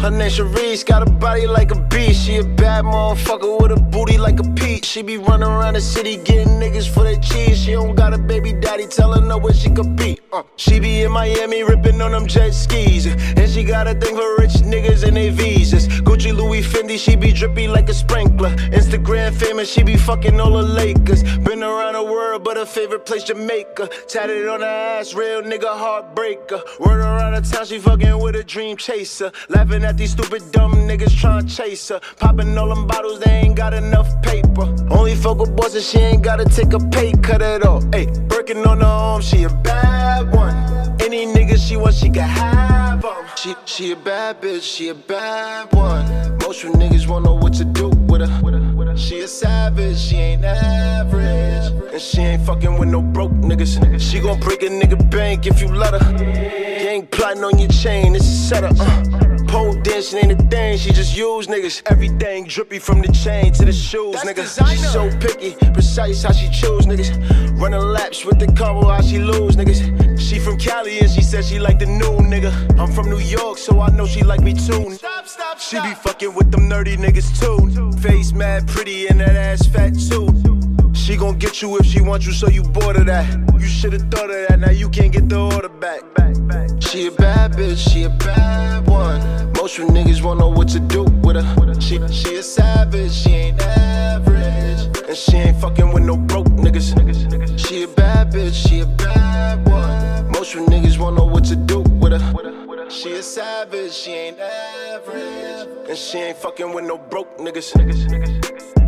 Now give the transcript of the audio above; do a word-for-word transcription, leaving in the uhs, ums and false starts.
Her name Sharice, got a body like a beast. She a bad motherfucker with a booty like a peach. She be running around the city getting niggas for their cheese. She don't got a baby daddy telling her where she could be. uh. She be in Miami ripping on them jet skis. And she got a thing for rich niggas and they visas. Gucci, Louis, Fendi, she be drippy like a sprinkler. Instagram famous, she be fucking all the Lakers. Been around the world, but her favorite place Jamaica. Tatted on her ass, real nigga heartbreaker. Word around the town, she fucking with a dream chaser. Laughing at these stupid dumb niggas tryna chase her. Popping all them bottles, they ain't got enough paper. Only fuck with bosses, she ain't gotta take a pay cut at all. Ayy, Birkin on her arm, she a bad one. Any nigga she wants, she can have 'em. She, she a bad bitch, she a bad one. Most you niggas won't know what to do with her. She a savage, she ain't average. And she ain't fucking with no broke niggas. She gon' break a nigga bank if you let her. Gang plotting on your chain, it's a setup. Uh. Pole dancing ain't a thing, she just use niggas. Everything drippy from the chain to the shoes, nigga. She so picky, precise how she choose niggas. Running laps with the combo, how she lose niggas. She from Cali and she said she like the new nigga. I'm from New York, so I know she like me too. Stop, stop, stop. She be fucking with them nerdy niggas too. Face mad pretty and that ass fat too. She gon' get you if she want you, so you bored of that. You should've thought of that, now you can't get the order back. She a bad bitch, she a bad one. Most you niggas won't know what to do with her. She, she a savage, she ain't average. And she ain't fucking with no broke niggas. She a bad bitch, she a bad one. Most you niggas won't know what to do with her. She a savage, she ain't average. And she ain't fucking with no broke niggas.